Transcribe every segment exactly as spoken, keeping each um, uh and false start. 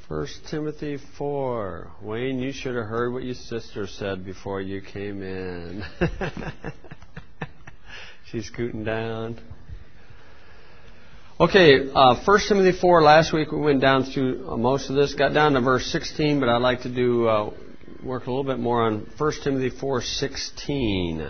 First Timothy four. Wayne, you should have heard what your sister said before you came in. She's scooting down. Okay, uh, First Timothy four. Last week we went down through uh, most of this. Got down to verse sixteen, but I'd like to do uh, work a little bit more on First Timothy four sixteen.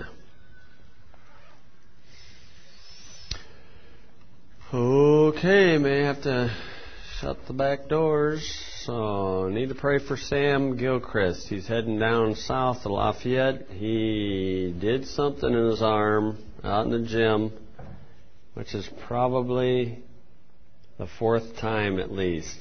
Okay, may have to shut the back doors. So, need to pray for Sam Gilchrist. He's heading down south to Lafayette. He did something in his arm out in the gym, which is probably the fourth time at least.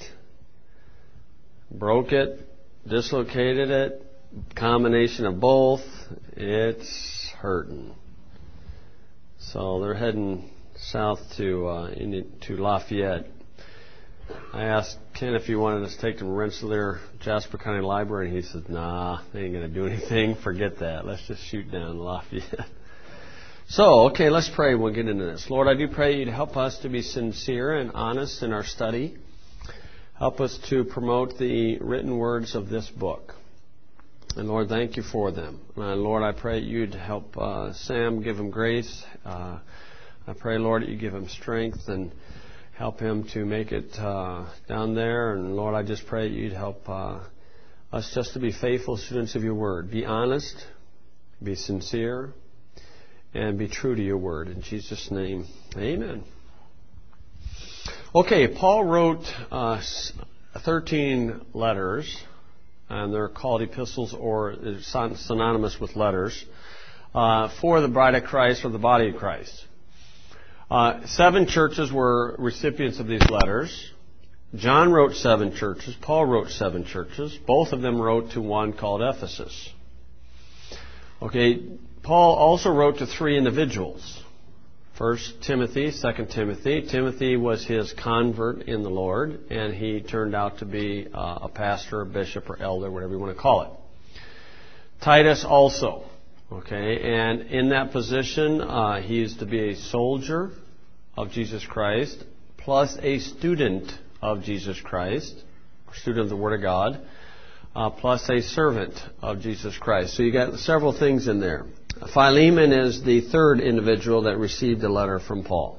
Broke it, dislocated it, combination of both. It's hurting. So they're heading south to uh, in, to Lafayette. I asked Ken if he wanted us to take him to Rensselaer Jasper County Library, and he said, nah, they ain't going to do anything. Forget that. Let's just shoot down Lafayette. So, okay, let's pray. We'll get into this. Lord, I do pray you'd help us to be sincere and honest in our study. Help us to promote the written words of this book. And Lord, thank you for them. And Lord, I pray you'd help uh, Sam, give him grace. Uh, I pray, Lord, that you give him strength and help him to make it uh, down there. And Lord, I just pray that you'd help uh, us just to be faithful students of your word. Be honest, be sincere, and be true to your word. In Jesus' name, amen. Okay, Paul wrote uh, thirteen letters, and they're called epistles or synonymous with letters, uh, for the bride of Christ or the body of Christ. Uh, seven churches were recipients of these letters. John wrote seven churches. Paul wrote seven churches. Both of them wrote to one called Ephesus. Okay, Paul also wrote to three individuals. First Timothy, Second Timothy. Timothy was his convert in the Lord, and he turned out to be uh, a pastor, a bishop, or elder, whatever you want to call it. Titus also. Okay, and in that position, uh, he is to be a soldier of Jesus Christ, plus a student of Jesus Christ, or student of the Word of God, uh, plus a servant of Jesus Christ. So you got several things in there. Philemon is the third individual that received a letter from Paul.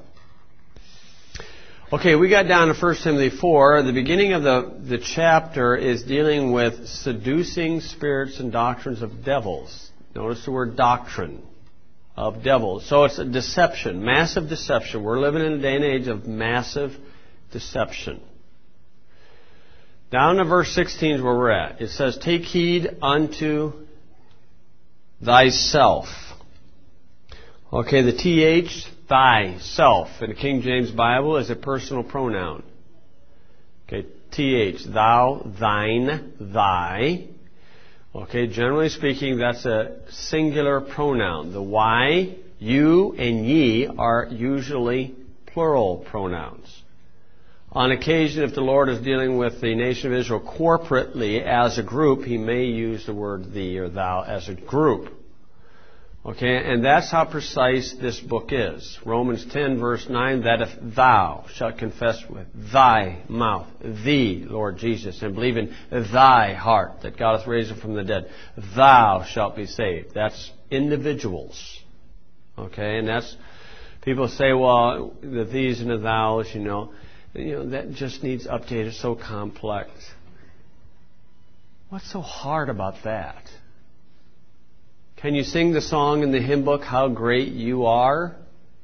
Okay, we got down to First Timothy four. The beginning of the, the chapter is dealing with seducing spirits and doctrines of devils. Notice the word doctrine of devils. So it's a deception, massive deception. We're living in a day and age of massive deception. Down to verse sixteen is where we're at. It says, take heed unto thyself. Okay, the T H, thyself, in the King James Bible is a personal pronoun. Okay, T H, thou, thine, thy. Okay, generally speaking, that's a singular pronoun. The Y, you, and ye are usually plural pronouns. On occasion, if the Lord is dealing with the nation of Israel corporately as a group, he may use the word thee or thou as a group. Okay, and that's how precise this book is. Romans ten, verse nine, that if thou shalt confess with thy mouth, thee, Lord Jesus, and believe in thy heart that God hath raised him from the dead, thou shalt be saved. That's individuals. Okay, and that's, people say, well, the these and the thous, you know, you know, that just needs updated. It's so complex. What's so hard about that? Can you sing the song in the hymn book, How Great You Are?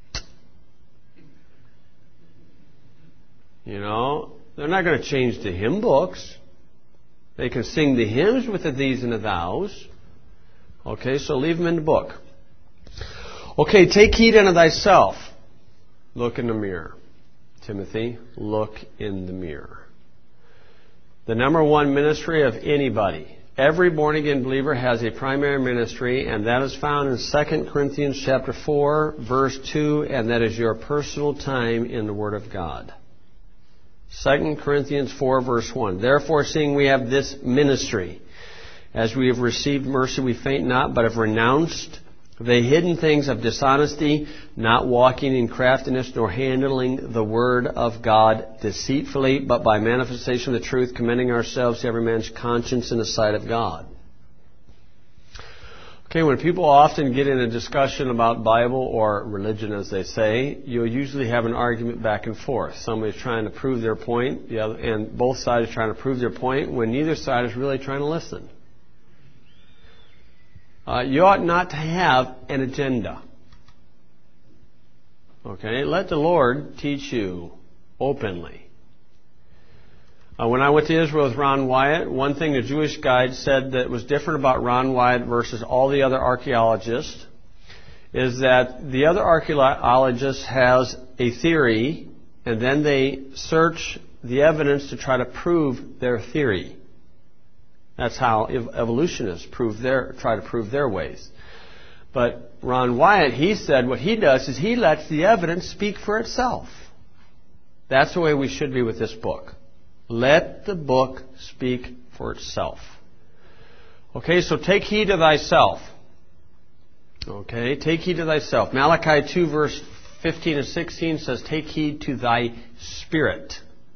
You know, they're not going to change the hymn books. They can sing the hymns with the these and the thous. Okay, so leave them in the book. Okay, take heed unto thyself. Look in the mirror. Timothy, look in the mirror. The number one ministry of anybody. Every born-again believer has a primary ministry, and that is found in Second Corinthians chapter four, verse two, and that is your personal time in the Word of God. Second Corinthians four, verse one. Therefore, seeing we have this ministry, as we have received mercy, we faint not, but have renounced The hidden things of dishonesty, not walking in craftiness, nor handling the word of God deceitfully, but by manifestation of the truth, commending ourselves to every man's conscience in the sight of God. Okay, when people often get in a discussion about Bible or religion, as they say, you'll usually have an argument back and forth. Somebody's trying to prove their point, the other, and both sides are trying to prove their point when neither side is really trying to listen. Uh, you ought not to have an agenda. Okay, let the Lord teach you openly. Uh, when I went to Israel with Ron Wyatt, one thing the Jewish guide said that was different about Ron Wyatt versus all the other archaeologists is that the other archaeologist has a theory, and then they search the evidence to try to prove their theory. That's how evolutionists prove their, try to prove their ways. But Ron Wyatt, he said what he does is he lets the evidence speak for itself. That's the way we should be with this book. Let the book speak for itself. Okay, so take heed to thyself. Okay, take heed to thyself. Malachi two verse fifteen and sixteen says, take heed to thy spirit.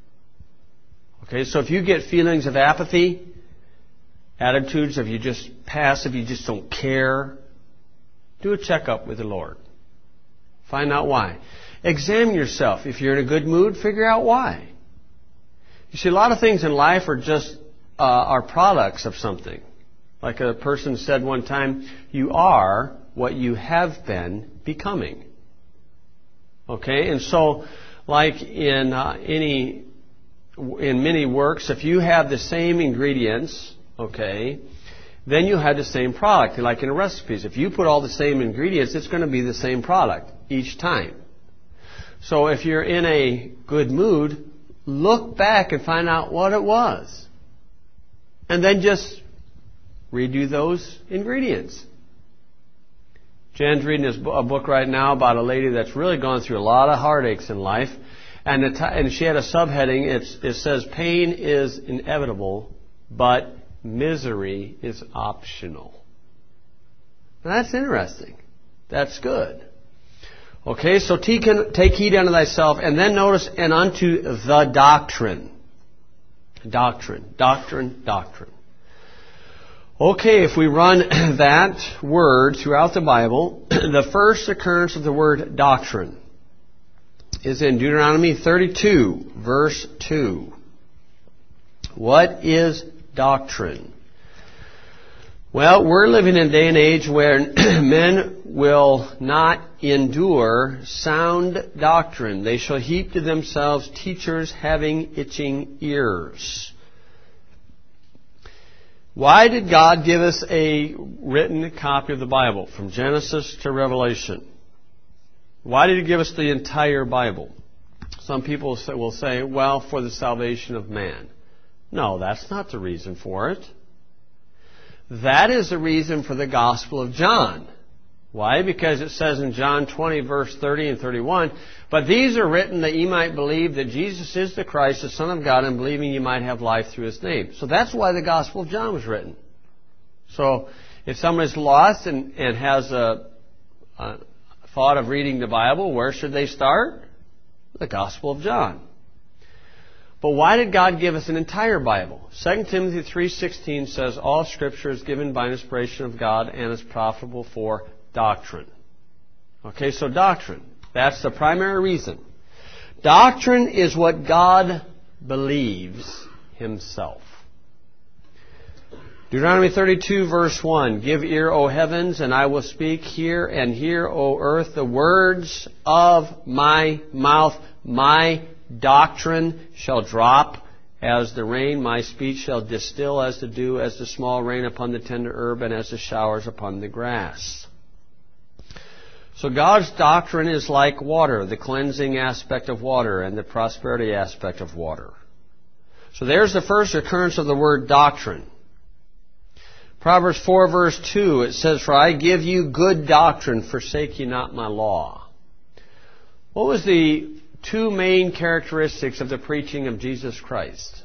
Okay, so if you get feelings of apathy, attitudes of you just passive, you just don't care, do a checkup with the Lord. Find out why. Examine yourself. If you're in a good mood, figure out why. You see, a lot of things in life are just uh, are products of something. Like a person said one time, you are what you have been becoming. Okay, and so, like in uh, any in many works, if you have the same ingredients, okay, then you have the same product. Like in recipes, if you put all the same ingredients, it's going to be the same product each time. So if you're in a good mood, look back and find out what it was. And then just redo those ingredients. Jen's reading a book right now about a lady that's really gone through a lot of heartaches in life. And, the t- and she had a subheading. It's, it says, pain is inevitable, but misery is optional. Now, that's interesting. That's good. Okay, so take, take heed unto thyself, and then notice, and unto the doctrine. Doctrine, doctrine, doctrine. Okay, if we run that word throughout the Bible, the first occurrence of the word doctrine is in Deuteronomy thirty-two, verse two. What is doctrine? Well, we're living in a day and age where men will not endure sound doctrine. They shall heap to themselves teachers having itching ears. Why did God give us a written copy of the Bible from Genesis to Revelation? Why did He give us the entire Bible? Some people will say, well, for the salvation of man. No, that's not the reason for it. That is the reason for the Gospel of John. Why? Because it says in John twenty, verse thirty and thirty-one, but these are written that ye might believe that Jesus is the Christ, the Son of God, and believing ye might have life through His name. So that's why the Gospel of John was written. So if someone is lost and, and has a, a thought of reading the Bible, where should they start? The Gospel of John. But why did God give us an entire Bible? Second Timothy three sixteen says, all Scripture is given by inspiration of God and is profitable for doctrine. Okay, so doctrine. That's the primary reason. Doctrine is what God believes Himself. Deuteronomy thirty-two, verse one. Give ear, O heavens, and I will speak. Hear, and hear, O earth, the words of my mouth. My doctrine shall drop as the rain. My speech shall distill as the dew, as the small rain upon the tender herb, and as the showers upon the grass. So God's doctrine is like water, the cleansing aspect of water and the prosperity aspect of water. So there's the first occurrence of the word doctrine. Proverbs four, verse two, it says, for I give you good doctrine, forsake ye not my law. What was the two main characteristics of the preaching of Jesus Christ?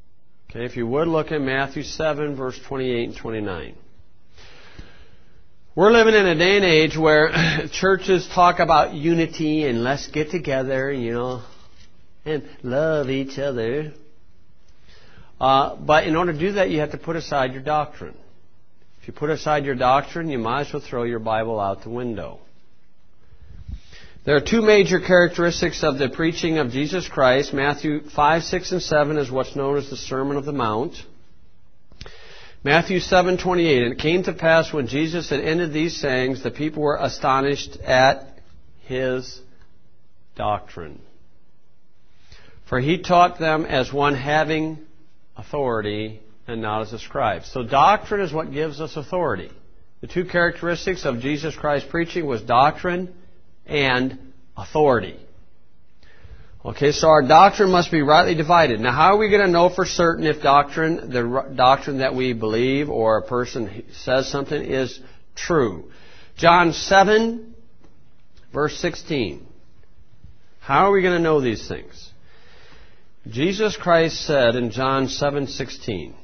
Okay, if you would look at Matthew seven, verse twenty-eight and twenty-nine. We're living in a day and age where churches talk about unity and let's get together, you know, and love each other. Uh, but in order to do that, you have to put aside your doctrine. If you put aside your doctrine, you might as well throw your Bible out the window. There are two major characteristics of the preaching of Jesus Christ. Matthew five, six, and seven is what's known as the Sermon of the Mount. Matthew seven, twenty-eight, and it came to pass when Jesus had ended these sayings, the people were astonished at His doctrine. For He taught them as one having authority and not as a scribe. So doctrine is what gives us authority. The two characteristics of Jesus Christ's preaching was doctrine and authority. Okay, so our doctrine must be rightly divided. Now, how are we going to know for certain if doctrine, the doctrine that we believe or a person says something is true? John seven, verse sixteen. How are we going to know these things? Jesus Christ said in John seven, sixteen,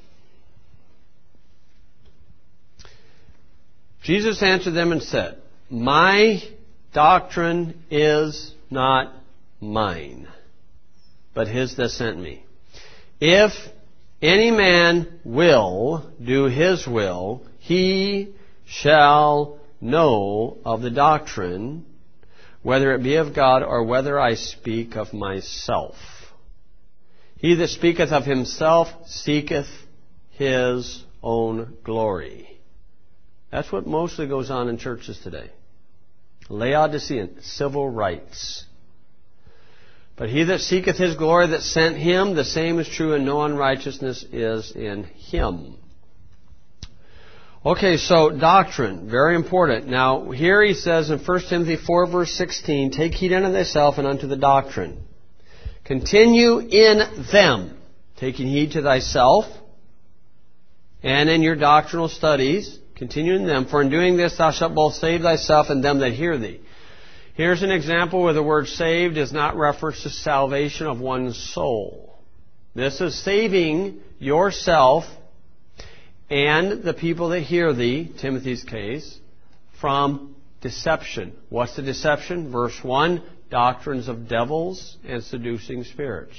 Jesus answered them and said, my doctrine is not mine, but His that sent me. If any man will do His will, he shall know of the doctrine, whether it be of God or whether I speak of myself. He that speaketh of himself seeketh his own glory. That's what mostly goes on in churches today. Laodicean, civil rights. But he that seeketh his glory that sent him, the same is true, and no unrighteousness is in him. Okay, so doctrine, very important. Now, here he says in First Timothy four, verse sixteen, take heed unto thyself and unto the doctrine. Continue in them, taking heed to thyself, and in your doctrinal studies, continue in them, for in doing this thou shalt both save thyself and them that hear thee. Here's an example where the word saved is not reference to salvation of one's soul. This is saving yourself and the people that hear thee, Timothy's case, from deception. What's the deception? Verse one, doctrines of devils and seducing spirits.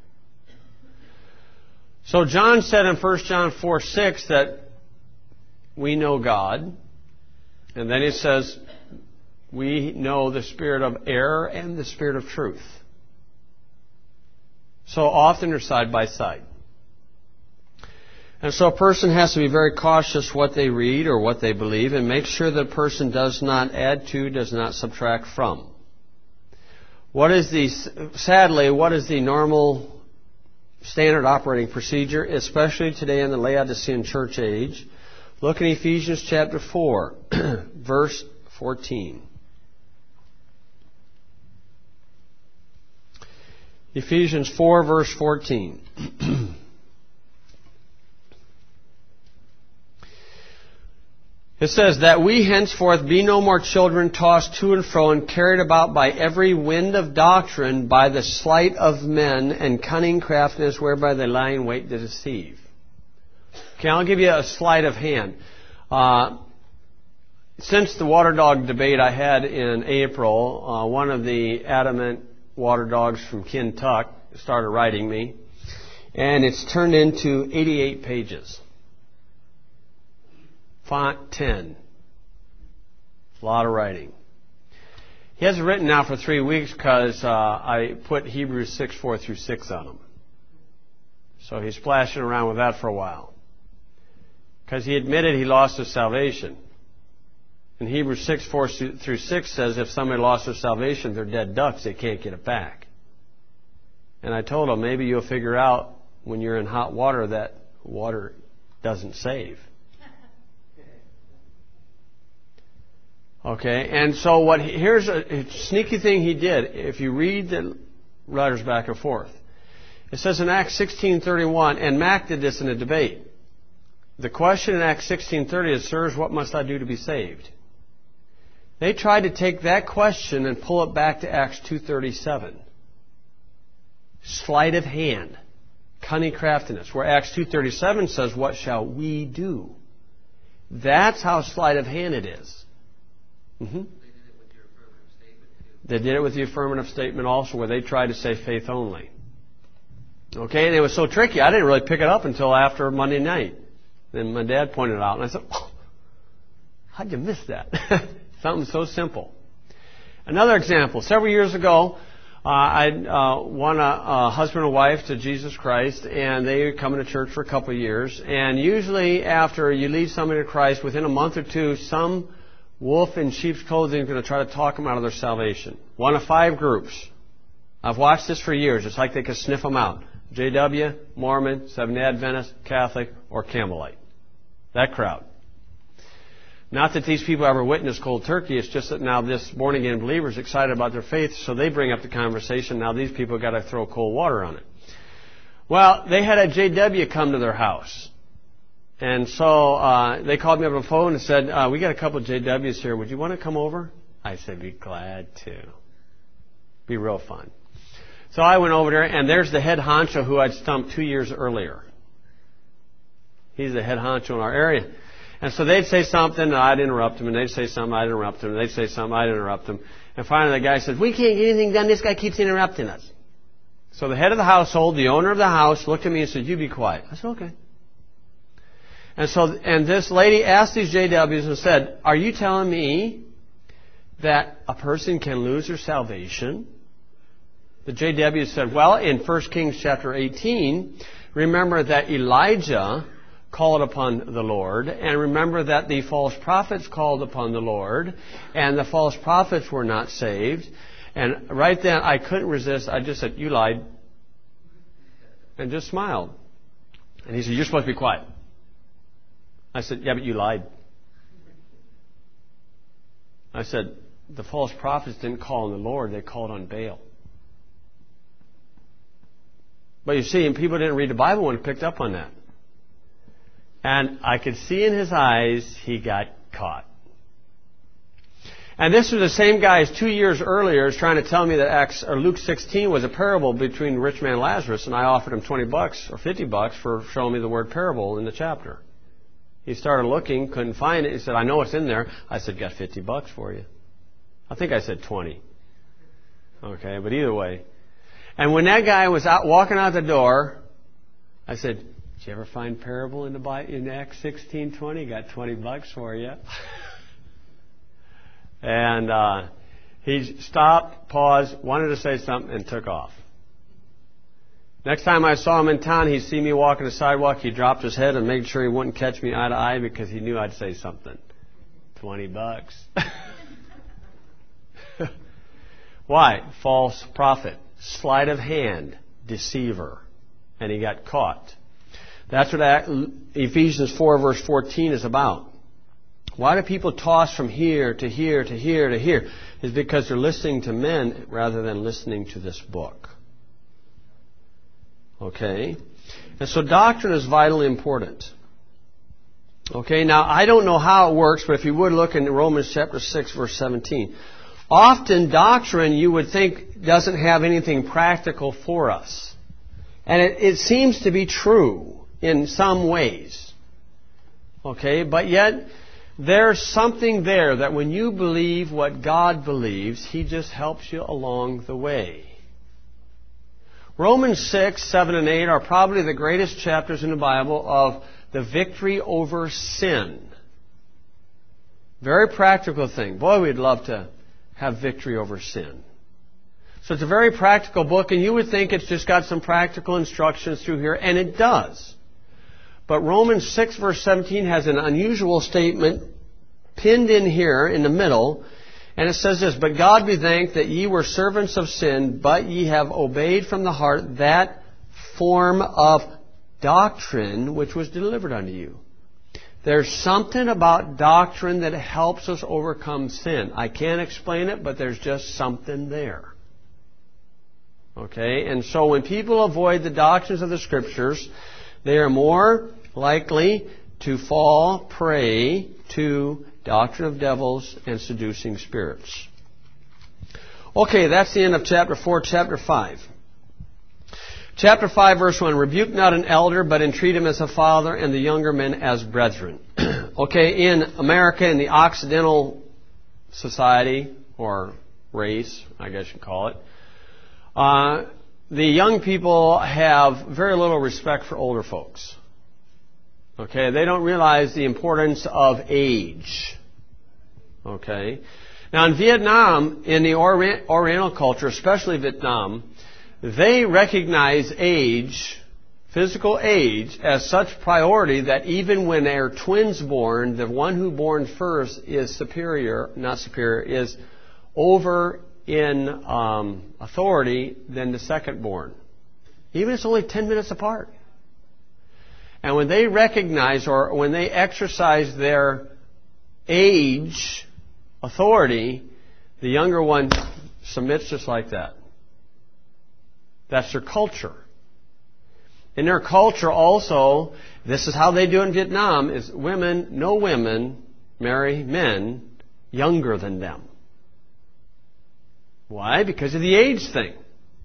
So John said in First John four, six that we know God. And then he says we know the spirit of error and the spirit of truth. So often they're side by side. And so a person has to be very cautious what they read or what they believe and make sure the person does not add to, does not subtract from. What is the, sadly, what is the normal standard operating procedure, especially today in the Laodicean church age? Look in Ephesians chapter four, verse fourteen. Ephesians four, verse fourteen. It says, that we henceforth be no more children tossed to and fro and carried about by every wind of doctrine, by the sleight of men and cunning craftiness whereby they lie in wait to deceive. Okay, I'll give you a sleight of hand. Uh, since the water dog debate I had in April, uh, one of the adamant water dogs from Kentucky started writing me, and it's turned into eighty-eight pages. Font ten. A lot of writing. He hasn't written now for three weeks because uh, I put Hebrews six, four through six on him. So he's splashing around with that for a while. Because he admitted he lost his salvation. And Hebrews six, four through six says if somebody lost their salvation, they're dead ducks, they can't get it back. And I told him, maybe you'll figure out when you're in hot water that water doesn't save. Okay, and so what? He, here's a sneaky thing he did. If you read the letters back and forth, it says in Acts sixteen thirty-one, and Mac did this in a debate. The question in Acts sixteen thirty is, sirs, what must I do to be saved? They tried to take that question and pull it back to Acts two thirty-seven. Sleight of hand, cunning craftiness, where Acts two thirty-seven says, what shall we do? That's how sleight of hand it is. Mm-hmm. They did it with the affirmative statement also, where they tried to say faith only. Okay, and it was so tricky, I didn't really pick it up until after Monday night. Then my dad pointed it out, and I said, oh, how'd you miss that? Something so simple. Another example, several years ago, uh, I uh, won a, a husband and wife to Jesus Christ, and they come to church for a couple of years. And usually after you lead somebody to Christ, within a month or two, some wolf in sheep's clothing is going to try to talk them out of their salvation. One of five groups. I've watched this for years. It's like they can sniff them out. J W, Mormon, Seventh-day Adventist, Catholic, or Campbellite. That crowd. Not that these people ever witnessed cold turkey. It's just that now this born-again believer is excited about their faith, so they bring up the conversation. Now these people got to throw cold water on it. Well, they had a J W come to their house. And so uh, they called me up on the phone and said, uh, we got a couple of J Ws here. Would you want to come over? I said, be glad to. Be real fun. So I went over there, and there's the head honcho who I'd stumped two years earlier. He's the head honcho in our area. And so they'd say something, and I'd interrupt them, and they'd say something, I'd interrupt them, and they'd say something, I'd interrupt them. And finally the guy says, we can't get anything done, this guy keeps interrupting us. So the head of the household, the owner of the house, looked at me and said, you be quiet. I said, okay. And so, and this lady asked these J Ws and said, are you telling me that a person can lose their salvation? The J W said, well, in First Kings chapter eighteen, remember that Elijah called upon the Lord, and remember that the false prophets called upon the Lord, and the false prophets were not saved. And right then, I couldn't resist. I just said, you lied. And just smiled. And he said, you're supposed to be quiet. I said, yeah, but you lied. I said, the false prophets didn't call on the Lord, they called on Baal. But you see, and people didn't read the Bible when it picked up on that. And I could see in his eyes, he got caught. And this was the same guy as two years earlier is trying to tell me that Acts, or Luke sixteen was a parable between the rich man and Lazarus, and I offered him twenty bucks or fifty bucks for showing me the word parable in the chapter. He started looking, couldn't find it. He said, I know it's in there. I said, got fifty bucks for you. I think I said twenty. Okay, but either way. And when that guy was out walking out the door, I said, did you ever find parable in the Bible, in Acts sixteen twenty? Got twenty bucks for you. And uh, he stopped, paused, wanted to say something, and took off. Next time I saw him in town, he'd see me walking the sidewalk. He dropped his head and made sure he wouldn't catch me eye to eye because he knew I'd say something. Twenty bucks. Why? False prophet. Sleight of hand. Deceiver. And he got caught. That's what Ephesians four verse fourteen is about. Why do people toss from here to here to here to here? It's because they're listening to men rather than listening to this book. Okay? And so doctrine is vitally important. Okay, now I don't know how it works, but if you would look in Romans chapter six, verse seventeen. Often doctrine, you would think, doesn't have anything practical for us. And it, it seems to be true in some ways. Okay, but yet there's something there that when you believe what God believes, He just helps you along the way. Romans six, seven, and eight are probably the greatest chapters in the Bible of the victory over sin. Very practical thing. Boy, we'd love to have victory over sin. So it's a very practical book, and you would think it's just got some practical instructions through here, and it does. But Romans six, verse seventeen has an unusual statement pinned in here in the middle. And it says this, but God be thanked that ye were servants of sin, but ye have obeyed from the heart that form of doctrine which was delivered unto you. There's something about doctrine that helps us overcome sin. I can't explain it, but there's just something there. Okay? And so when people avoid the doctrines of the Scriptures, they are more likely to fall prey to doctrine of devils and seducing spirits. Okay, that's the end of chapter four. Chapter five. Chapter five, verse one. Rebuke not an elder, but entreat him as a father, and the younger men as brethren. Okay, in America, in the Occidental society or race, I guess you call it, uh, the young people have very little respect for older folks. Okay, they don't realize the importance of age. Okay, now in Vietnam, in the Orient, Oriental culture, especially Vietnam, they recognize age, physical age, as such priority that even when there are twins born, the one who born first is superior, not superior, is over in um, authority than the second born. Even if it's only ten minutes apart. And when they recognize or when they exercise their age authority, the younger one submits just like that. That's their culture. In their culture also, this is how they do in Vietnam, is women, no women marry men younger than them. Why? Because of the age thing.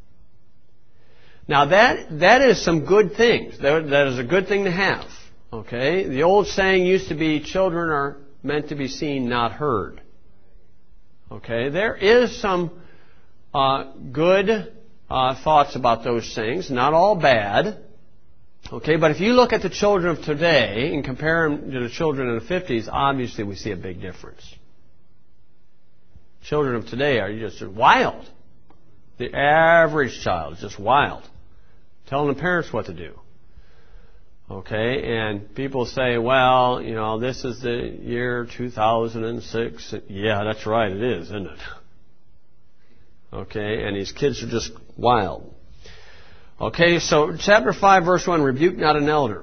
Now that that is some good things. That, that is a good thing to have. Okay? The old saying used to be, children are meant to be seen, not heard. Okay? There is some uh, good uh, thoughts about those things. Not all bad. Okay? But if you look at the children of today and compare them to the children in the fifties, obviously we see a big difference. Children of today are just wild. The average child is just wild. Telling the parents what to do. Okay, and people say, well, you know, this is the year two thousand six. Yeah, that's right, it is, isn't it? Okay, and these kids are just wild. Okay, so chapter five, verse one, rebuke not an elder.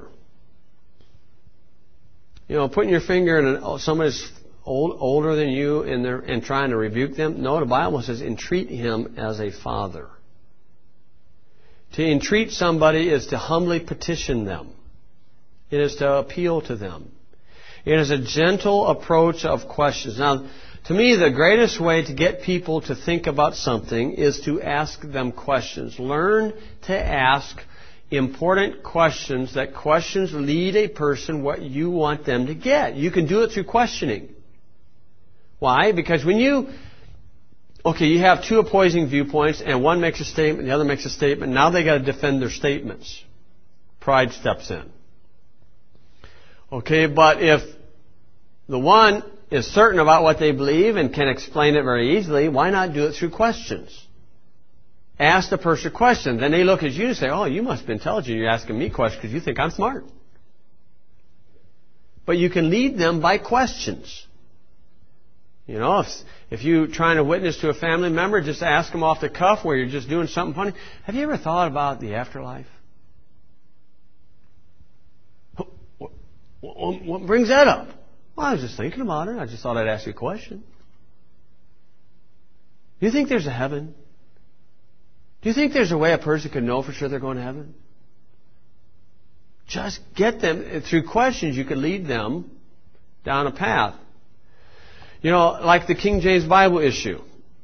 You know, putting your finger in an, somebody's old, older than you and, and trying to rebuke them. No, the Bible says, entreat him as a father. To entreat somebody is to humbly petition them. It is to appeal to them. It is a gentle approach of questions. Now, to me, the greatest way to get people to think about something is to ask them questions. Learn to ask important questions. That questions lead a person what you want them to get. You can do it through questioning. Why? Because when you... Okay, you have two opposing viewpoints, and one makes a statement, the other makes a statement. Now they got to defend their statements. Pride steps in. Okay, but if the one is certain about what they believe and can explain it very easily, why not do it through questions? Ask the person a question. Then they look at you and say, oh, you must be intelligent. You're asking me questions because you think I'm smart. But you can lead them by questions. You know, if, if you're trying to witness to a family member, just ask them off the cuff where you're just doing something funny. Have you ever thought about the afterlife? What, what, what brings that up? Well, I was just thinking about it. I just thought I'd ask you a question. Do you think there's a heaven? Do you think there's a way a person could know for sure they're going to heaven? Just get them, through questions, you can lead them down a path. You know, like the King James Bible issue.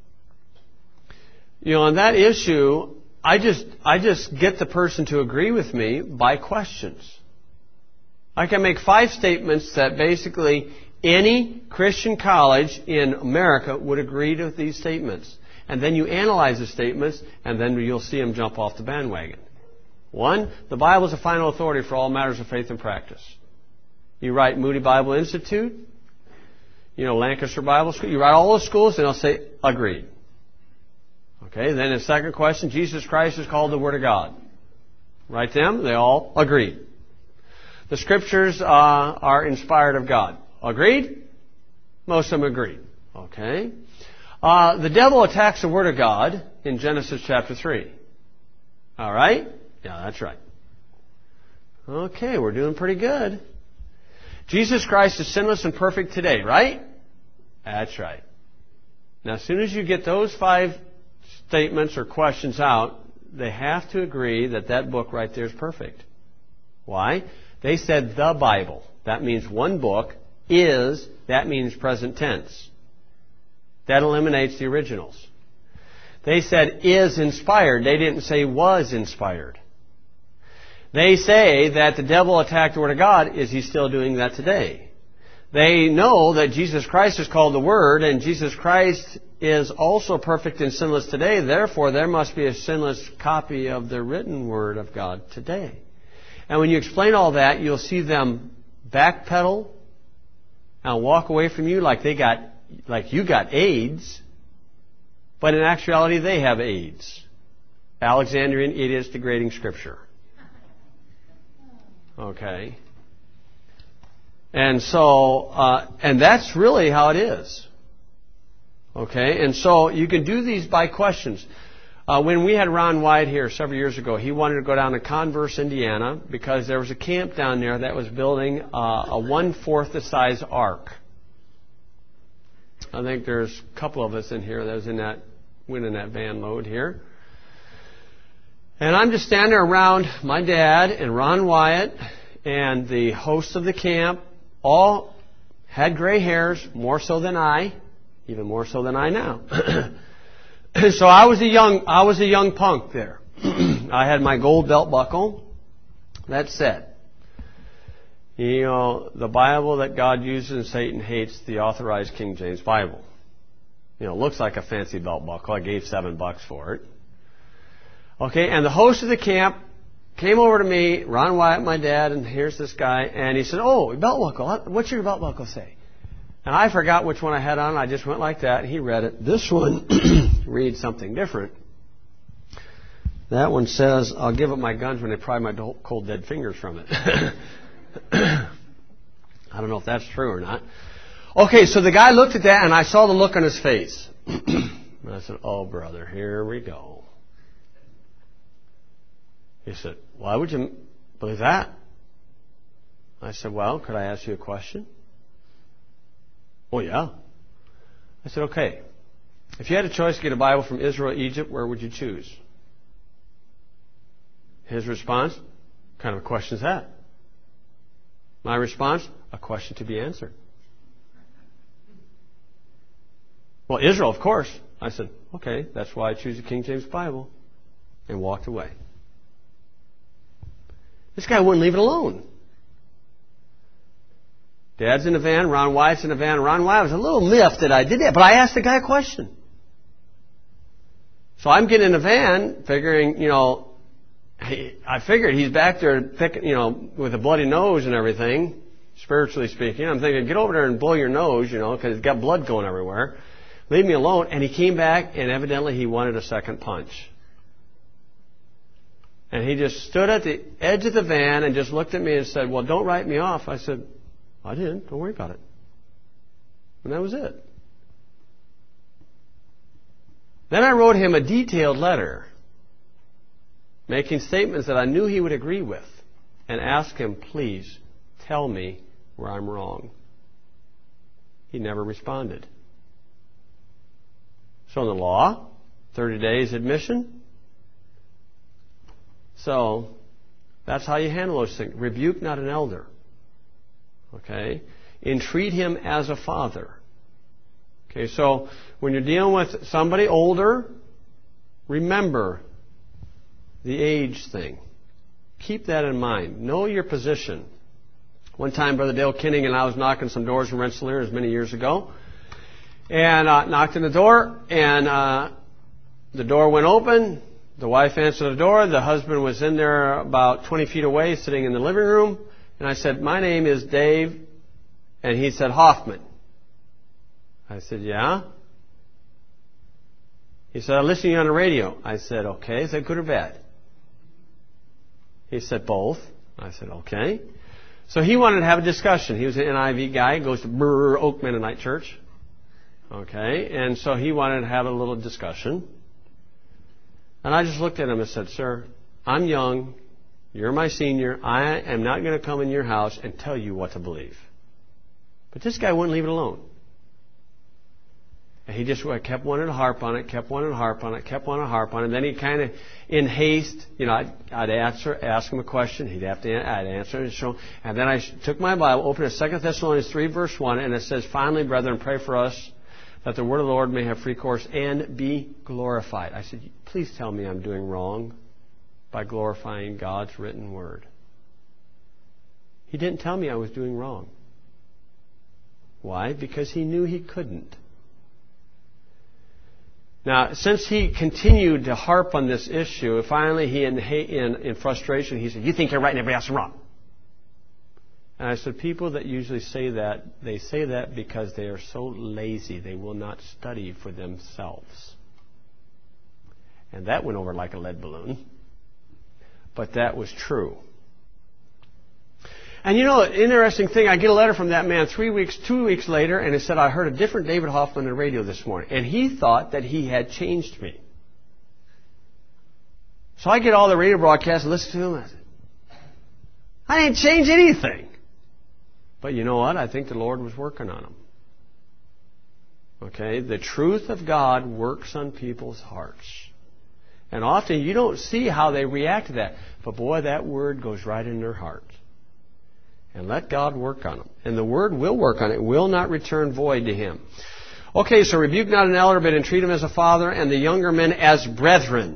You know, on that issue, I just I just get the person to agree with me by questions. I can make five statements that basically any Christian college in America would agree to these statements. And then you analyze the statements, and then you'll see them jump off the bandwagon. One, the Bible is the final authority for all matters of faith and practice. You write Moody Bible Institute, you know, Lancaster Bible School. You write all those schools, and they'll say, agreed. Okay, then the second question, Jesus Christ is called the Word of God. Write them, they all agreed. The Scriptures uh, are inspired of God. Agreed? Most of them agreed. Okay. Uh, the devil attacks the Word of God in Genesis chapter three. All right? Yeah, that's right. Okay, we're doing pretty good. Jesus Christ is sinless and perfect today, right? That's right. Now, as soon as you get those five statements or questions out, they have to agree that that book right there is perfect. Why? They said the Bible. That means one book. Is, that means present tense. That eliminates the originals. They said is inspired. They didn't say was inspired. They say that the devil attacked the Word of God. Is he still doing that today? they know that Jesus Christ is called the Word, and Jesus Christ is also perfect and sinless today. Therefore, there must be a sinless copy of the written Word of God today. And when you explain all that, you'll see them backpedal and walk away from you like they got, like you got AIDS, but in actuality they have AIDS. Alexandrian idiots degrading Scripture. Okay. And so, uh, and that's really how it is. Okay. And so you can do these by questions. Uh, when we had Ron White here several years ago, he wanted to go down to Converse, Indiana, because there was a camp down there that was building uh, a one-fourth the size ark. I think there's a couple of us in here that was in that, went in that van load here. And I'm just standing around my dad and Ron Wyatt and the host of the camp. All had gray hairs, more so than I, even more so than I now. So I was a young, I was a young punk there. I had my gold belt buckle. That said, you know, the Bible that God uses and Satan hates, the Authorized King James Bible. You know, looks like a fancy belt buckle. I gave seven bucks for it. Okay, and the host of the camp came over to me, Ron Wyatt, my dad, and here's this guy, and he said, "Oh, belt buckle. What's your belt buckle say?" And I forgot which one I had on. I just went like that. He read it. This one reads something different. That one says, "I'll give up my guns when they pry my cold dead fingers from it." I don't know if that's true or not. Okay, so the guy looked at that, and I saw the look on his face. And I said, "Oh, brother, here we go." He said, "Why would you believe that?" I said, "Well, could I ask you a question?" "Oh, yeah." I said, "Okay. If you had a choice to get a Bible from Israel or Egypt, where would you choose?" His response, "What kind of a question is that?" My response, "A question to be answered." "Well, Israel, of course." I said, "Okay, that's why I choose the King James Bible," and walked away. This guy wouldn't leave it alone. Dad's in the van, Ron Wyatt's in the van. Ron Wyatt was a little miffed that I did that, but I asked the guy a question. So I'm getting in the van, figuring, you know, he, I figured he's back there, picking, you know, with a bloody nose and everything, spiritually speaking. I'm thinking, get over there and blow your nose, you know, because he's got blood going everywhere. Leave me alone. And he came back, and evidently he wanted a second punch. And he just stood at the edge of the van and just looked at me and said, "Well, don't write me off." I said, "I didn't. Don't worry about it." And that was it. Then I wrote him a detailed letter making statements that I knew he would agree with and asked him, "Please tell me where I'm wrong." He never responded. So in the law, thirty days admission. So that's how you handle those things. Rebuke not an elder. Okay? Entreat him as a father. Okay, so when you're dealing with somebody older, remember the age thing. Keep that in mind. Know your position. One time, Brother Dale Kinning and I was knocking some doors in Rensselaer many years ago. And uh, knocked on the door, and uh, the door went open. The wife answered the door. The husband was in there about twenty feet away, sitting in the living room. And I said, "My name is Dave." And he said, "Hoffman." I said, "Yeah?" He said, "I listen to you on the radio." I said, "Okay." Is that good or bad? He said, "Both." I said, "Okay." So he wanted to have a discussion. He was an N I V guy. He goes to Brr Oak Mennonite Church. Okay. And so he wanted to have a little discussion. And I just looked at him and said, "Sir, I'm young. You're my senior. I am not going to come in your house and tell you what to believe." But this guy wouldn't leave it alone. And he just kept wanting to harp on it, kept wanting to harp on it, kept wanting to harp on it. And then he kind of, in haste, you know, I'd, I'd answer, ask him a question. He'd have to, I'd answer and show. And then I took my Bible, opened it, Second Thessalonians three, verse one, and it says, "Finally, brethren, pray for us, that the word of the Lord may have free course and be glorified." I said, "Please tell me I'm doing wrong by glorifying God's written word." He didn't tell me I was doing wrong. Why? Because he knew he couldn't. Now, since he continued to harp on this issue, finally he, in, in, in frustration, he said, "You think you're right and everybody else is wrong." And I said, people that usually say that, they say that because they are so lazy they will not study for themselves. And that went over like a lead balloon. But that was true. And you know, an interesting thing, I get a letter from that man three weeks, two weeks later, and it said, "I heard a different David Hoffman on the radio this morning." And he thought that he had changed me. So I get all the radio broadcasts and listen to him. And I said, I didn't change anything. But you know what? I think the Lord was working on him. Okay? The truth of God works on people's hearts. And often you don't see how they react to that. But boy, that word goes right in their heart. And let God work on them. And the word will work on it. It will not return void to him. Okay, so rebuke not an elder, but entreat him as a father, and the younger men as brethren.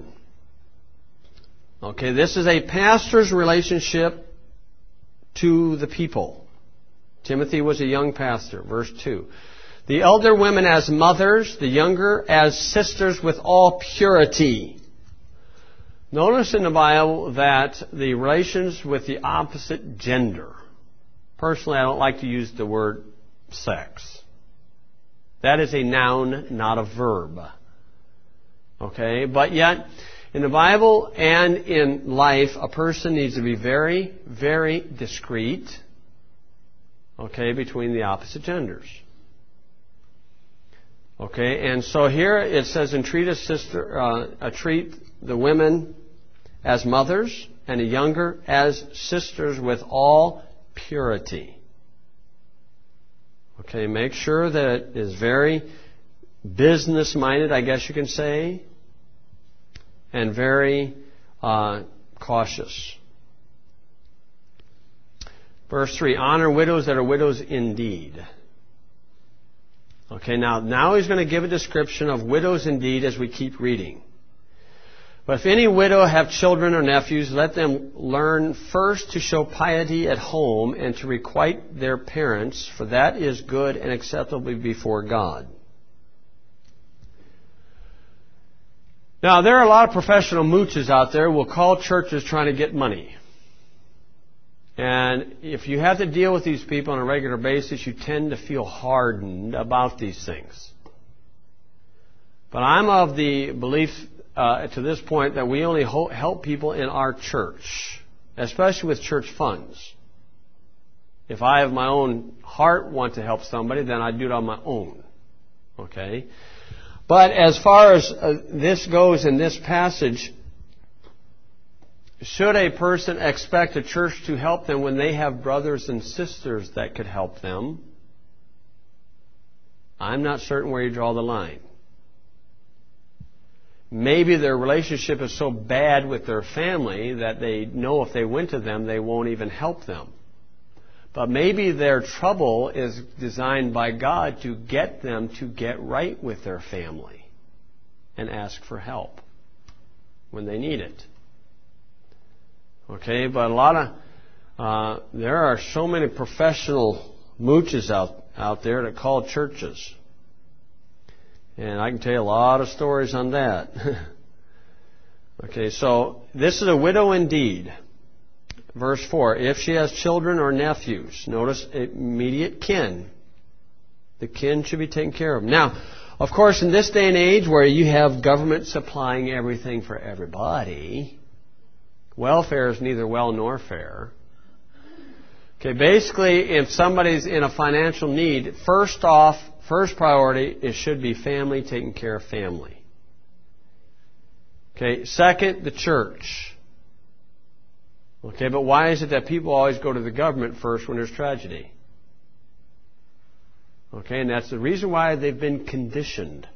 Okay, this is a pastor's relationship to the people. Timothy was a young pastor. Verse two. The elder women as mothers, the younger as sisters with all purity. Notice in the Bible that the relations with the opposite gender. Personally, I don't like to use the word sex. That is a noun, not a verb. Okay? But yet, in the Bible and in life, a person needs to be very, very discreet, okay, between the opposite genders. Okay? And so here it says, entreat a sister, uh, treat the women as mothers, and the younger as sisters with all purity. Okay, make sure that it is very business-minded, I guess you can say, and very uh, cautious. Verse three, honor widows that are widows indeed. Okay, now, now he's going to give a description of widows indeed as we keep reading. But if any widow have children or nephews, let them learn first to show piety at home and to requite their parents, for that is good and acceptable before God. Now, there are a lot of professional mooches out there who will call churches trying to get money. And if you have to deal with these people on a regular basis, you tend to feel hardened about these things. But I'm of the belief Uh, to this point that we only ho- help people in our church, especially with church funds. If I have my own heart want to help somebody, then I do it on my own. Okay? But as far as uh, this goes in this passage, should a person expect a church to help them when they have brothers and sisters that could help them? I'm not certain where you draw the line. Maybe their relationship is so bad with their family that they know if they went to them, they won't even help them. But maybe their trouble is designed by God to get them to get right with their family and ask for help when they need it. Okay, but a lot of, uh, there are so many professional mooches out, out there that call churches. And I can tell you a lot of stories on that. Okay, so this is a widow indeed. Verse four, if she has children or nephews, notice immediate kin. The kin should be taken care of. Now, of course, in this day and age where you have government supplying everything for everybody, welfare is neither well nor fair. Okay, basically, if somebody's in a financial need, first off, first priority, it should be family, taking care of family. Okay, second, the church. Okay, but why is it that people always go to the government first when there's tragedy? Okay, and that's the reason why they've been conditioned.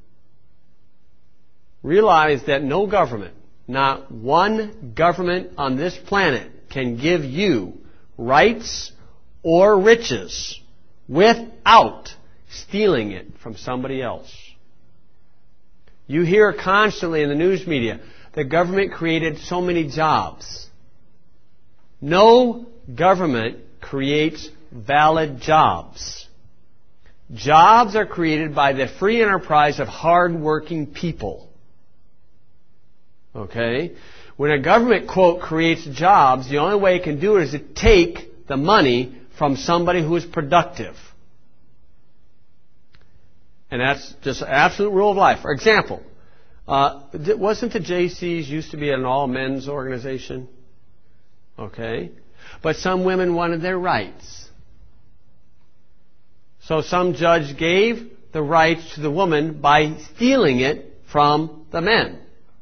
Realize that no government, not one government on this planet, can give you rights or riches without stealing it from somebody else. You hear constantly in the news media, the government created so many jobs. No government creates valid jobs. Jobs are created by the free enterprise of hard-working people. Okay? When a government, quote, creates jobs, the only way it can do it is to take the money from somebody who is productive. And that's just an absolute rule of life. For example, uh, wasn't the J Cs used to be an all-men's organization? Okay? But some women wanted their rights. So some judge gave the rights to the woman by stealing it from the men.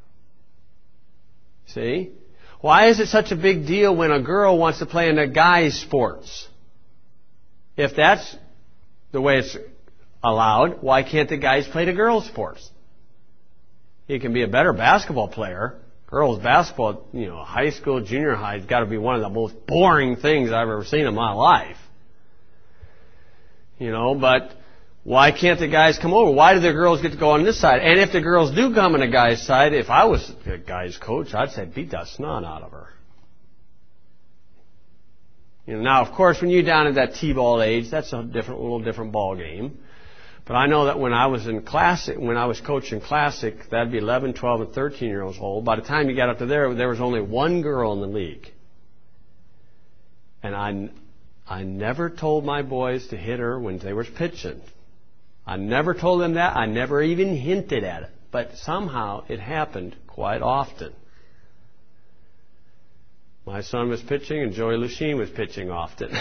See? Why is it such a big deal when a girl wants to play in a guy's sports? If that's the way it's allowed, why can't the guys play the girls' sports? He can be a better basketball player. Girls' basketball, you know, high school, junior high, has got to be one of the most boring things I've ever seen in my life. You know, but why can't the guys come over? Why do the girls get to go on this side? And if the girls do come on the guy's side, if I was the guy's coach, I'd say beat that snot out of her. You know, now, of course, when you're down at that T-ball age, that's a different, little different ball game. But I know that when I was in classic, when I was coaching classic, that'd be eleven, twelve, and thirteen year olds old. By the time you got up to there, there was only one girl in the league. And I, I never told my boys to hit her when they were pitching. I never told them that. I never even hinted at it. But somehow it happened quite often. My son was pitching and Joey Lucien was pitching often.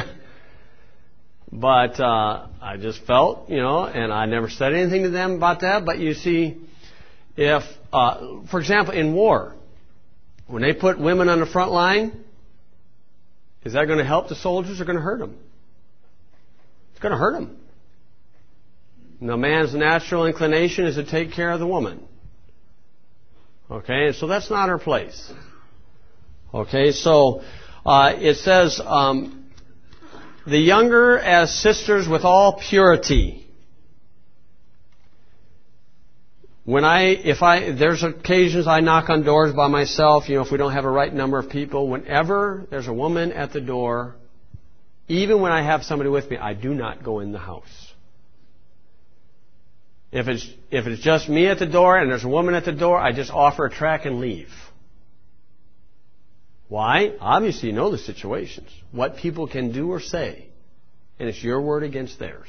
But uh, I just felt, you know, and I never said anything to them about that. But you see, if, uh, for example, in war, when they put women on the front line, is that going to help the soldiers or going to hurt them? It's going to hurt them. And the man's natural inclination is to take care of the woman. Okay, and so that's not her place. Okay, so uh, it says, um, the younger as sisters with all purity. When I, if I, there's occasions I knock on doors by myself, you know, if we don't have a right number of people. Whenever there's a woman at the door, even when I have somebody with me, I do not go in the house. If it's, if it's just me at the door and there's a woman at the door, I just offer a track and leave. Why? Obviously, you know the situations. What people can do or say. And it's your word against theirs.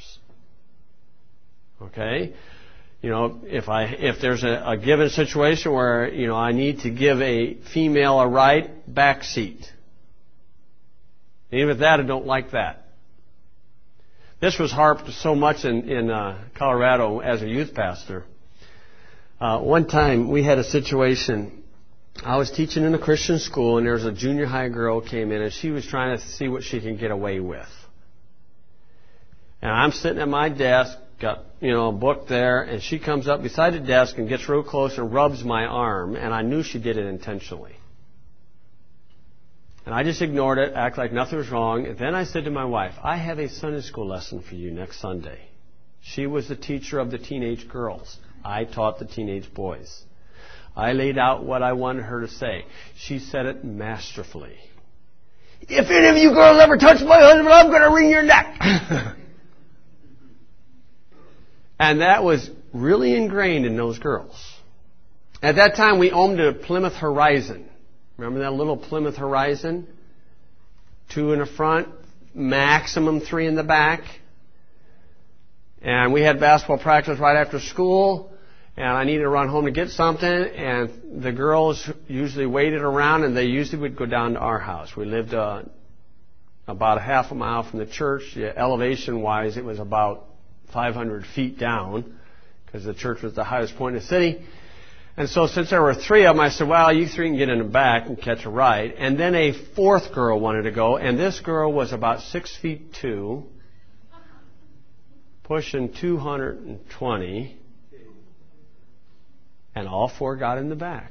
Okay? You know, if I if there's a, a given situation where, you know, I need to give a female a ride, back seat. Even with that, I don't like that. This was harped so much in, in uh, Colorado as a youth pastor. Uh, one time, we had a situation. I was teaching in a Christian school, and there was a junior high girl came in, and she was trying to see what she can get away with. And I'm sitting at my desk, got, you know, a book there, and she comes up beside the desk and gets real close and rubs my arm, and I knew she did it intentionally. And I just ignored it, act like nothing was wrong, and then I said to my wife, I have a Sunday school lesson for you next Sunday. She was the teacher of the teenage girls. I taught the teenage boys. I laid out what I wanted her to say. She said it masterfully. If any of you girls ever touch my husband, I'm going to wring your neck. And that was really ingrained in those girls. At that time, we owned a Plymouth Horizon. Remember that little Plymouth Horizon? Two in the front, maximum three in the back. And we had basketball practice right after school. And I needed to run home to get something, and the girls usually waited around, and they usually would go down to our house. We lived uh, about a half a mile from the church. Yeah, elevation-wise, it was about five hundred feet down, because the church was the highest point in the city. And so since there were three of them, I said, well, you three can get in the back and catch a ride. And then a fourth girl wanted to go, and this girl was about six feet two, pushing two hundred twenty. And all four got in the back.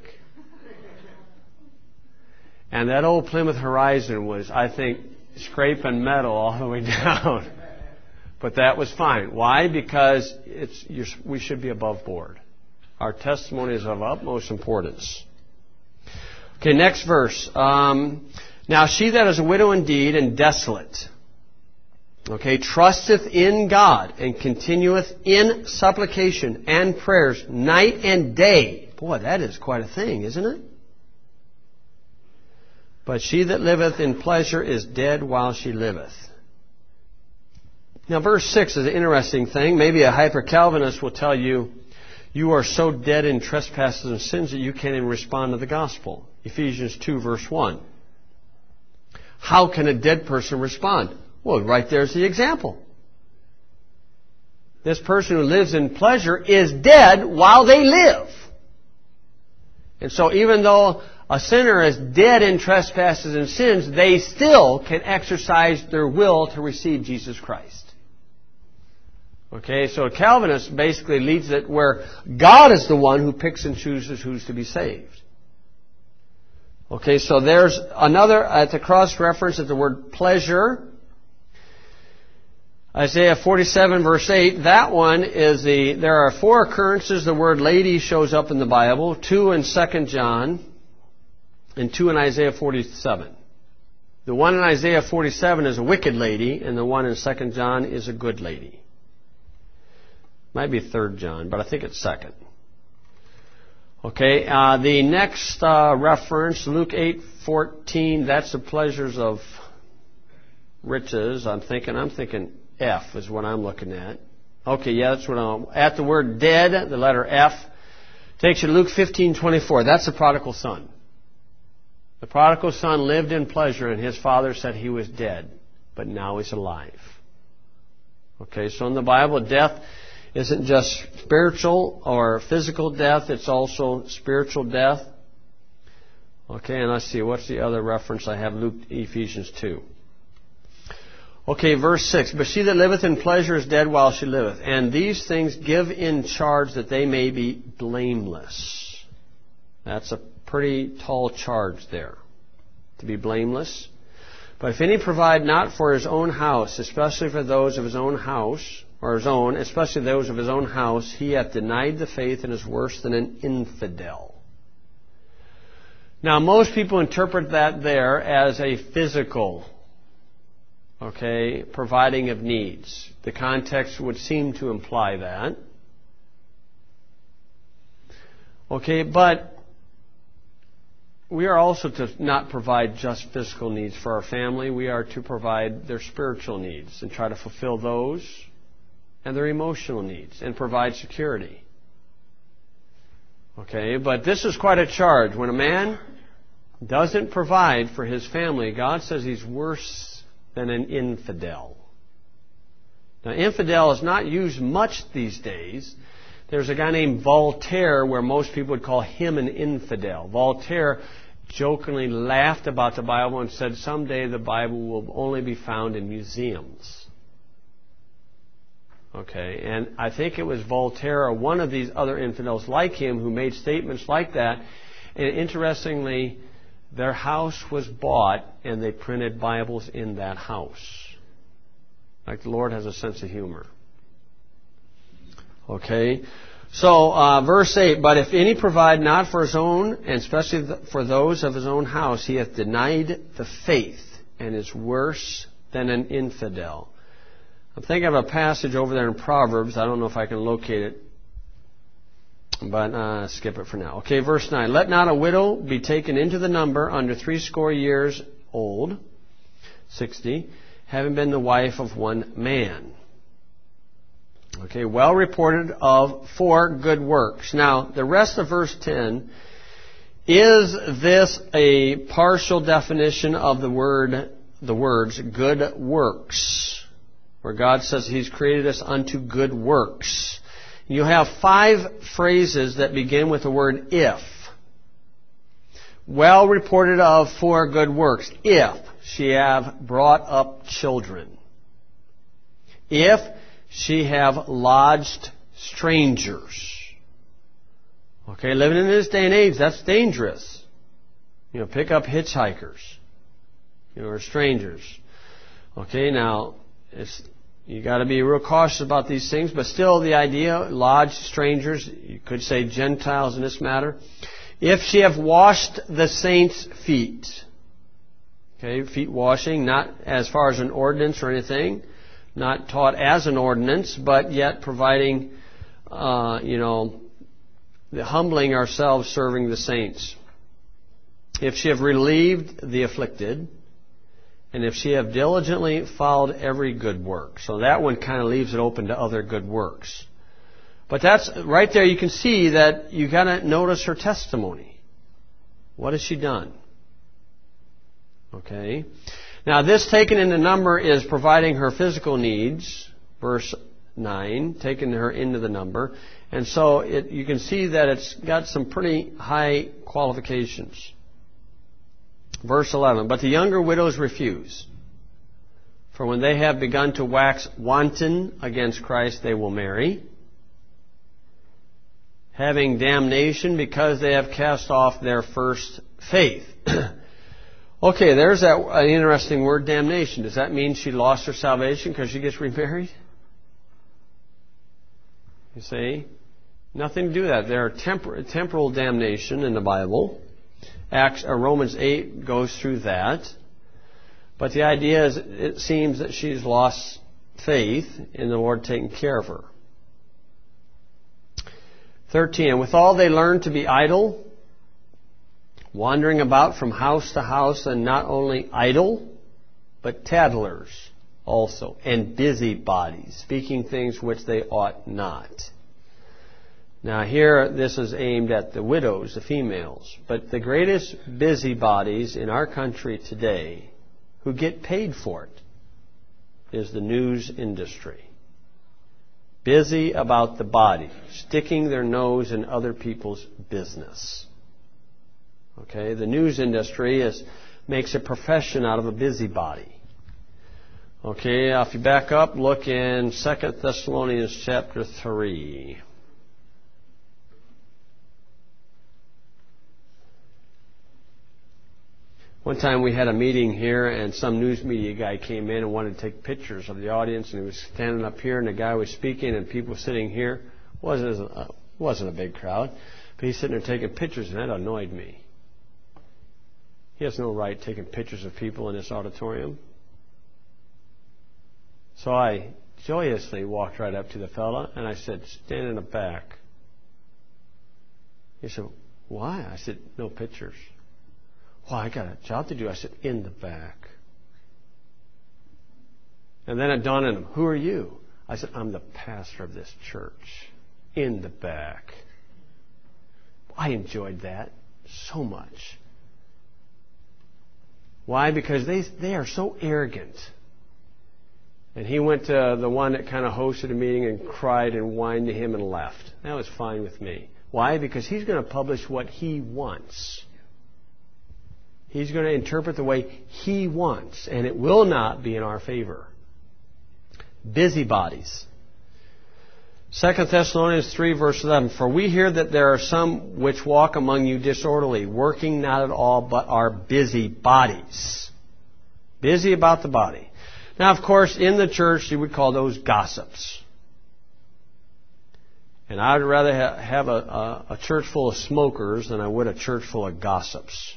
And that old Plymouth Horizon was, I think, scraping metal all the way down. But that was fine. Why? Because it's you're, we should be above board. Our testimony is of utmost importance. Okay, next verse. Um, now she that is a widow indeed and desolate. Okay, trusteth in God, and continueth in supplication and prayers night and day. Boy, that is quite a thing, isn't it? But she that liveth in pleasure is dead while she liveth. Now, verse six is an interesting thing. Maybe a hyper-Calvinist will tell you, you are so dead in trespasses and sins that you can't even respond to the gospel. Ephesians two, verse one. How can a dead person respond? Well, right there's the example. This person who lives in pleasure is dead while they live. And so even though a sinner is dead in trespasses and sins, they still can exercise their will to receive Jesus Christ. Okay, so a Calvinist basically leads it where God is the one who picks and chooses who's to be saved. Okay, so there's another, at the cross-reference at the word pleasure. Isaiah forty-seven, verse eight, that one is the, there are four occurrences the word lady shows up in the Bible, two in Second John, and two in Isaiah forty-seven. The one in Isaiah forty-seven is a wicked lady, and the one in Second John is a good lady. Might be Third John, but I think it's Second. Okay, uh, the next uh, reference, Luke eight fourteen, that's the pleasures of riches. I'm thinking, I'm thinking F is what I'm looking at. Okay, yeah, that's what I'm... At the word dead, the letter F, takes you to Luke fifteen twenty-four. That's the prodigal son. The prodigal son lived in pleasure, and his father said he was dead, but now he's alive. Okay, so in the Bible, death isn't just spiritual or physical death, it's also spiritual death. Okay, and let's see, what's the other reference I have? Luke, Ephesians two. Okay, verse six. But she that liveth in pleasure is dead while she liveth. And these things give in charge that they may be blameless. That's a pretty tall charge there, to be blameless. But if any provide not for his own house, especially for those of his own house, or his own, especially those of his own house, he hath denied the faith and is worse than an infidel. Now, most people interpret that there as a physical, okay, providing of needs. The context would seem to imply that. Okay, but we are also to not provide just physical needs for our family. We are to provide their spiritual needs and try to fulfill those and their emotional needs and provide security. Okay, but this is quite a charge. When a man doesn't provide for his family, God says he's worse than an infidel. Now, infidel is not used much these days. There's a guy named Voltaire where most people would call him an infidel. Voltaire jokingly laughed about the Bible and said someday the Bible will only be found in museums. Okay, and I think it was Voltaire or one of these other infidels like him who made statements like that. And interestingly, their house was bought and they printed Bibles in that house. Like the Lord has a sense of humor. Okay, so uh, verse eight, but if any provide not for his own, and especially for those of his own house, he hath denied the faith and is worse than an infidel. I'm thinking of a passage over there in Proverbs. I don't know if I can locate it, but uh, skip it for now. Okay, verse nine. Let not a widow be taken into the number under threescore years old, sixty, having been the wife of one man. Okay, well reported of for good works. Now, the rest of verse ten, is this a partial definition of the word, the words good works? Where God says He's created us unto good works. You have five phrases that begin with the word if. Well reported of for good works. If she have brought up children. If she have lodged strangers. Okay, living in this day and age, that's dangerous. You know, pick up hitchhikers. You know, or strangers. Okay, now, it's, you got to be real cautious about these things, but still the idea, lodged strangers, you could say Gentiles in this matter. If she have washed the saints' feet. Okay, feet washing, not as far as an ordinance or anything, not taught as an ordinance, but yet providing, uh, you know, the humbling ourselves, serving the saints. If she have relieved the afflicted, and if she have diligently followed every good work. So that one kind of leaves it open to other good works. But that's right there, you can see that you got to notice her testimony. What has she done? Okay. Now this taken into number is providing her physical needs, verse nine, taking her into the number. And so it, you can see that it's got some pretty high qualifications. Verse eleven, but the younger widows refuse. For when they have begun to wax wanton against Christ, they will marry, having damnation because they have cast off their first faith. Okay, there's that an interesting word, damnation. Does that mean she lost her salvation because she gets remarried? You see? Nothing to do with that. There are tempor- temporal damnation in the Bible. Acts, uh, Romans eight goes through that. But the idea is, it seems that she's lost faith in the Lord taking care of her. thirteen, and withal they learned to be idle, wandering about from house to house, and not only idle, but tattlers also, and busybodies, speaking things which they ought not. Now here, this is aimed at the widows, the females. But the greatest busybodies in our country today, who get paid for it, is the news industry. Busy about the body, sticking their nose in other people's business. Okay, the news industry is makes a profession out of a busybody. Okay, if you back up, look in Second Thessalonians chapter three. One time we had a meeting here, and some news media guy came in and wanted to take pictures of the audience, and he was standing up here, and the guy was speaking, and people sitting here. Wasn't a, wasn't a big crowd, but he's sitting there taking pictures, and that annoyed me. He has no right taking pictures of people in this auditorium. So I joyously walked right up to the fella, and I said, stand in the back. He said, why? I said, no pictures. Well, I got a job to do. I said, in the back. And then it dawned on him, who are you? I said, I'm the pastor of this church. In the back. I enjoyed that so much. Why? Because they they are so arrogant. And he went to the one that kind of hosted a meeting and cried and whined to him and left. That was fine with me. Why? Because he's going to publish what he wants. He's going to interpret the way he wants, and it will not be in our favor. Busybodies. Second Thessalonians three, verse eleven. For we hear that there are some which walk among you disorderly, working not at all, but are busybodies. Busy about the body. Now, of course, in the church, you would call those gossips. And I would rather ha- have a, a, a church full of smokers than I would a church full of gossips.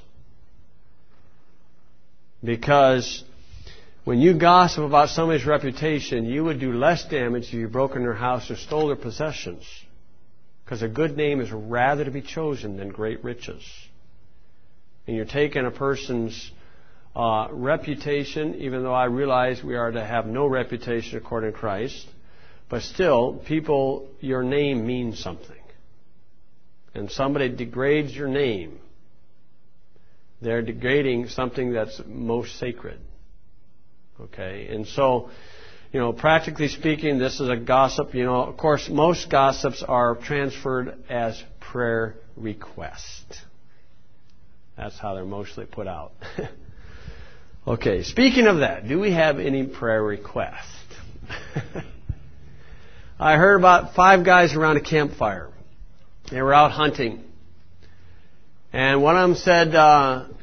Because when you gossip about somebody's reputation, you would do less damage if you broke in their house or stole their possessions. Because a good name is rather to be chosen than great riches. And you're taking a person's uh, reputation, even though I realize we are to have no reputation according to Christ. But still, people, your name means something. And somebody degrades your name. They're degrading something that's most sacred. Okay? And so, you know, practically speaking, this is a gossip. You know, of course, most gossips are transferred as prayer request. That's how they're mostly put out. Okay, speaking of that, do we have any prayer requests? I heard about five guys around a campfire. They were out hunting. And one of them said, uh,